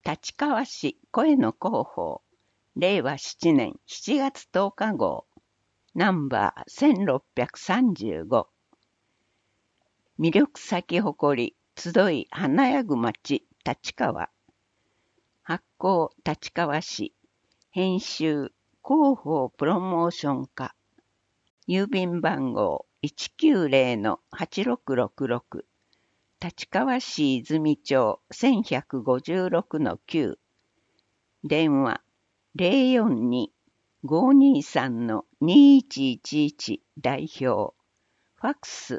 立川市声の広報、令和7年7月10日号、ナンバー1635。魅力咲き誇り、集い華やぐ町、立川。発行立川市、編集広報プロモーション課。郵便番号 190-8666。立川市泉町 1156-9。電話 042-523-2111 代表。ファックス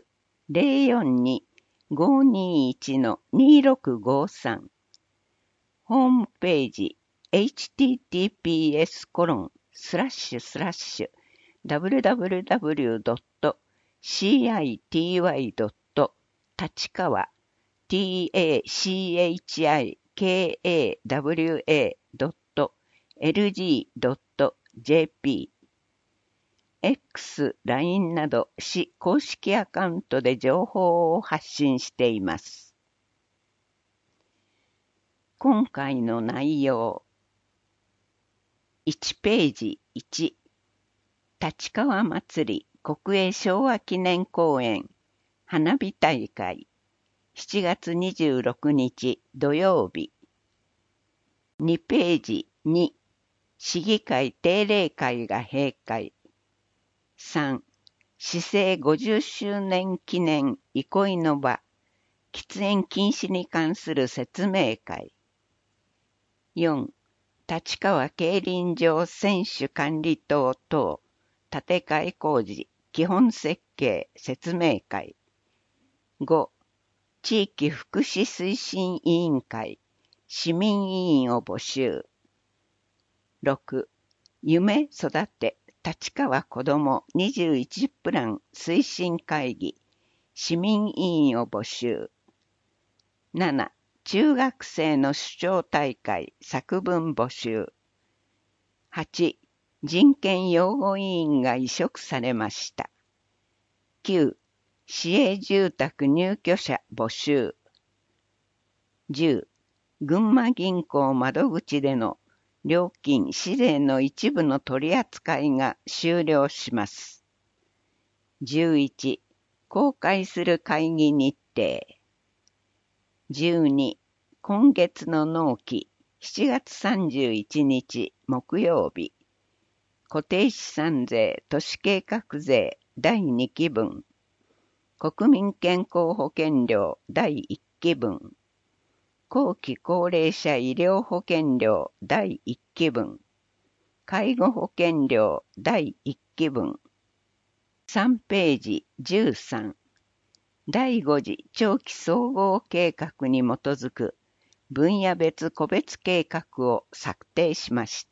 042-521-2653。ホームページ https://www.city.立川tachikawa.lg.jp X、LINE など市公式アカウントで情報を発信しています。今回の内容。1ページ1、立川祭り国営昭和記念公園花火大会7月26日土曜日。2ページ2、市議会定例会が閉会。3、市政50周年記念憩いの場、喫煙禁止に関する説明会。4、立川競輪場選手管理棟等建て替え工事基本設計説明会。5、地域福祉推進委員会市民委員を募集。6、夢育て立川子ども21プラン推進会議市民委員を募集。7、中学生の主張大会作文募集。8、人権擁護委員が委嘱されました。9、市営住宅入居者募集。10、群馬銀行窓口での料金市税の一部の取り扱いが終了します。11、公開する会議日程。12、今月の納期7月31日木曜日。固定資産税都市計画税第2期分。国民健康保険料第1期分。後期高齢者医療保険料第1期分。介護保険料第1期分。3ページ13。第5次長期総合計画に基づく分野別個別計画を策定しました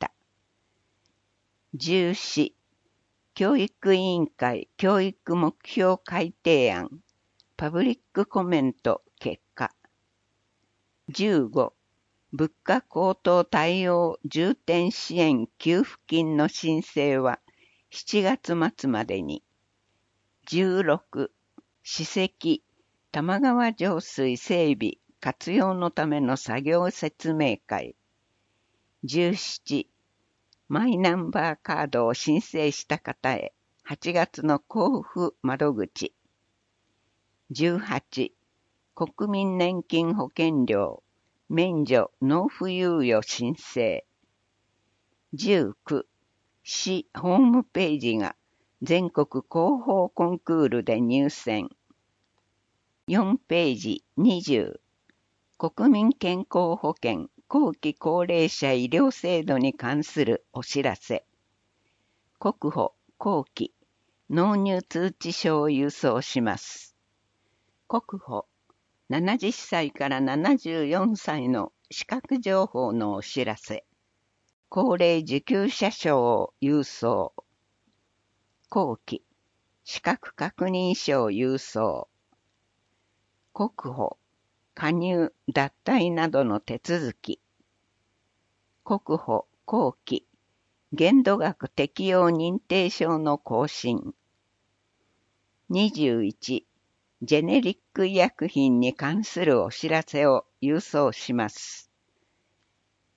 。14、教育委員会教育目標改定案パブリックコメント結果。15、物価高騰対応重点支援給付金の申請は7月末までに。16、史跡玉川上水整備活用のための作業説明会。17、マイナンバーカードを申請した方へ8月の交付窓口。18、国民年金保険料免除納付猶予申請。19、市ホームページが全国広報コンクールで入選。4ページ20、国民健康保険後期高齢者医療制度に関するお知らせ。国保後期納入通知書を郵送します。国保70歳から74歳の資格情報のお知らせ。高齢受給者証を郵送。後期資格確認書を郵送。国保加入脱退などの手続き。国保後期限度額適用認定証の更新。21、ジェネリック医薬品に関するお知らせを郵送します。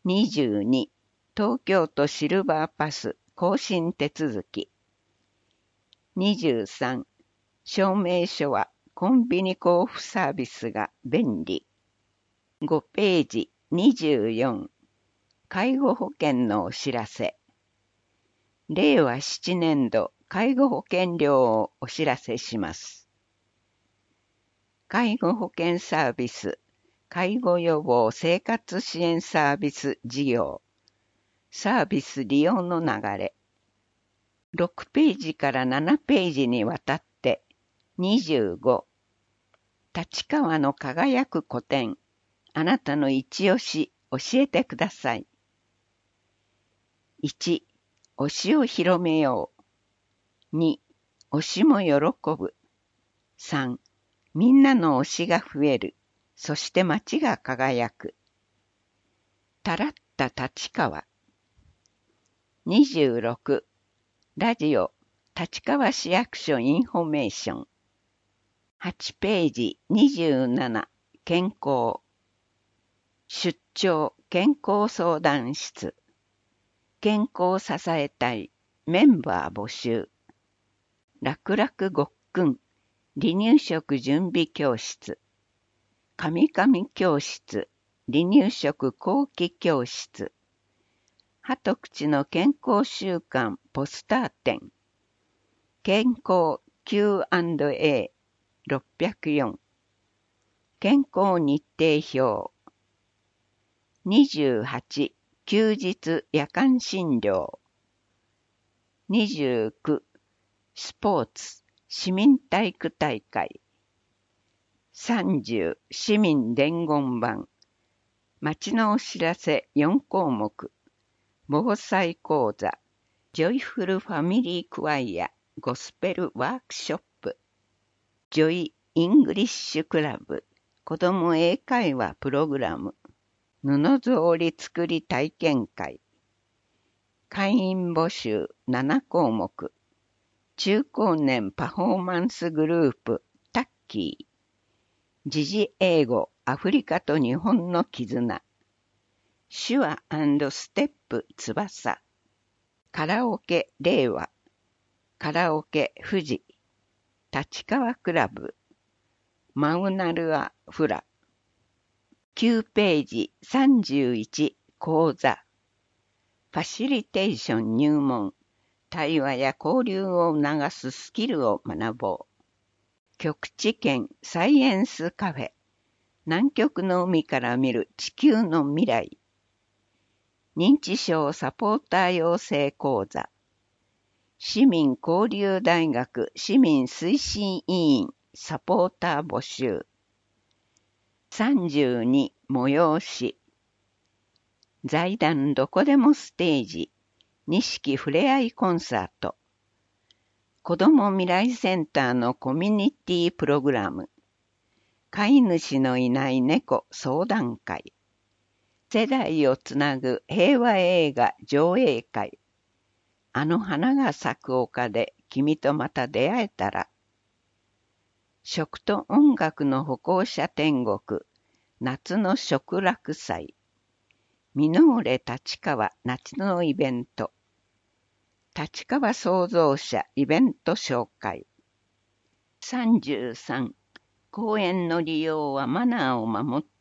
22、東京都シルバーパス更新手続き。23、証明書はコンビニ交付サービスが便利。5ページ。24、介護保険のお知らせ。令和7年度介護保険料をお知らせします。介護保険サービス、介護予防生活支援サービス事業、サービス利用の流れ。6ページから7ページにわたって、25、立川の輝く古典、あなたの一押し教えてください。1、推しを広めよう。2、推しも喜ぶ。3、みんなの推しが増える。そして街が輝く。たらった立川。26、ラジオ、立川市役所インフォメーション。8ページ。27、健康。出張健康相談室。健康を支えたいメンバー募集。楽々ごっくん離乳食準備教室。神々教室離乳食後期教室。歯と口の健康習慣ポスター展。健康 Q&A604。健康日程表。28、休日夜間診療。29、スポーツ市民体育大会。30、市民伝言板。街のお知らせ4項目。防災講座、ジョイフルファミリークワイア、ゴスペルワークショップ。ジョイイングリッシュクラブ、子ども英会話プログラム。布草履作り体験会。会員募集7項目。中高年パフォーマンスグループタッキー。時事英語アフリカと日本の絆。手話&ステップ翼。カラオケ令和。カラオケ富士。立川クラブ。マウナルアフラ。9ページ。31、講座。ファシリテーション入門。対話や交流を促すスキルを学ぼう。極地圏サイエンスカフェ。南極の海から見る地球の未来。認知症サポーター養成講座。市民交流大学市民推進委員サポーター募集。32、催し。財団どこでもステージ。錦ふれあいコンサート。子ども未来センターのコミュニティプログラム。飼い主のいない猫相談会。世代をつなぐ平和映画上映会。あの花が咲く丘で君とまた出会えたら。食と音楽の歩行者天国。夏の食楽祭。ミノーレ立川夏のイベント。立川創造者イベント紹介。33、公園の利用はマナーを守って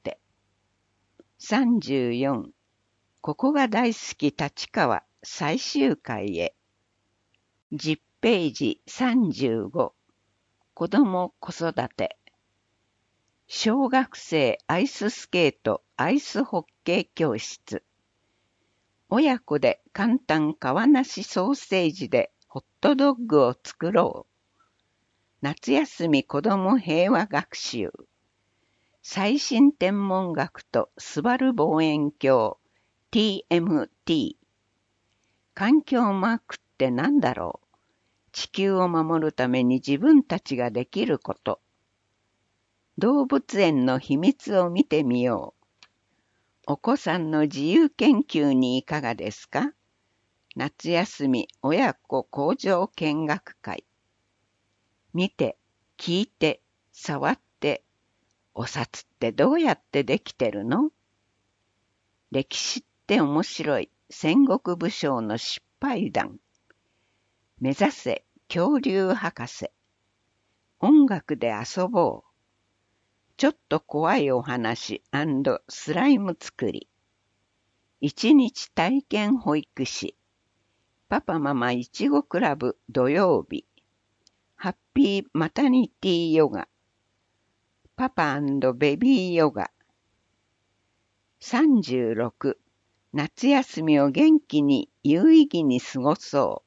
。34、ここが大好き立川最終回へ。10ページ。35、子ども子育て。小学生アイススケートアイスホッケー教室。親子で簡単皮なしソーセージでホットドッグを作ろう。夏休み子ども平和学習。最新天文学とすばる望遠鏡 TMT。環境マークって何だろう。地球を守るために自分たちができること。動物園の秘密を見てみよう。お子さんの自由研究にいかがですか？夏休み親子工場見学会。見て、聞いて、触って、お札ってどうやってできてるの？歴史っって面白い戦国武将の失敗談。目指せ恐竜博士。音楽で遊ぼう。ちょっと怖いお話&スライム作り。一日体験保育士。パパママいちごクラブ土曜日。ハッピーマタニティヨガ。パパ&ベビーヨガ。36、夏休みを元気に有意義に過ごそう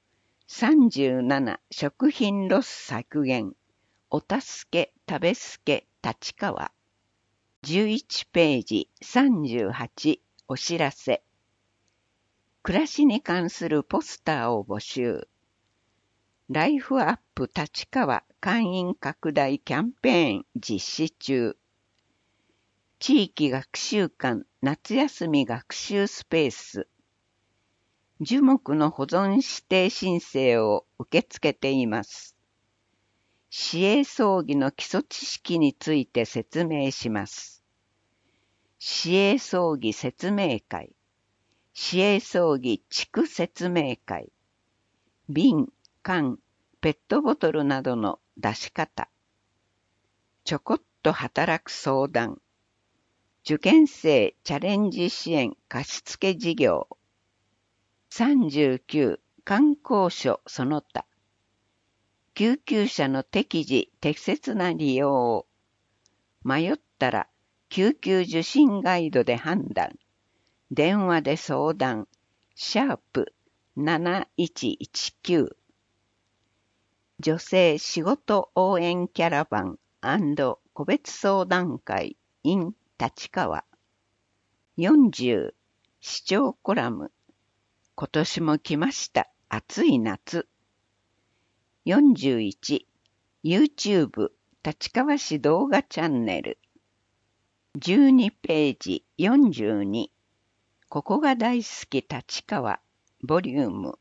。37、食品ロス削減。お助け、食べすけ、立川。11ページ38、お知らせ。暮らしに関するポスターを募集。ライフアップ立川会員拡大キャンペーン実施中。地域学習館夏休み学習スペース。樹木の保存指定申請を受け付けています。市営葬儀の基礎知識について説明します。市営葬儀説明会。市営葬儀地区説明会。瓶、缶、ペットボトルなどの出し方。ちょこっと働く相談。受験生チャレンジ支援貸付事業。39、観光所その他。救急車の適時適切な利用。迷ったら救急受診ガイドで判断。電話で相談。#7119。女性仕事応援キャラバン&個別相談会 in 立川。40、視聴コラム。今年も来ました。暑い夏。41、YouTube 立川市動画チャンネル。12ページ42、ここが大好き立川、ボリューム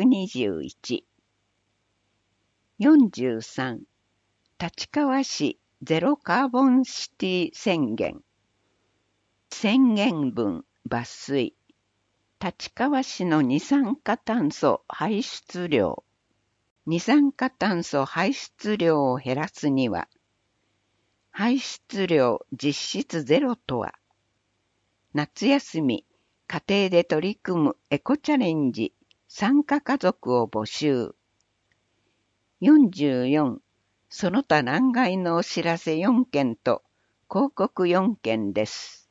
121。43、立川市ゼロカーボンシティ宣言。宣言文抜粋。立川市の二酸化炭素排出量。二酸化炭素排出量を減らすには、排出量実質ゼロとは、夏休み、家庭で取り組むエコチャレンジ参加家族を募集。44、その他欄外のお知らせ4件と広告4件です。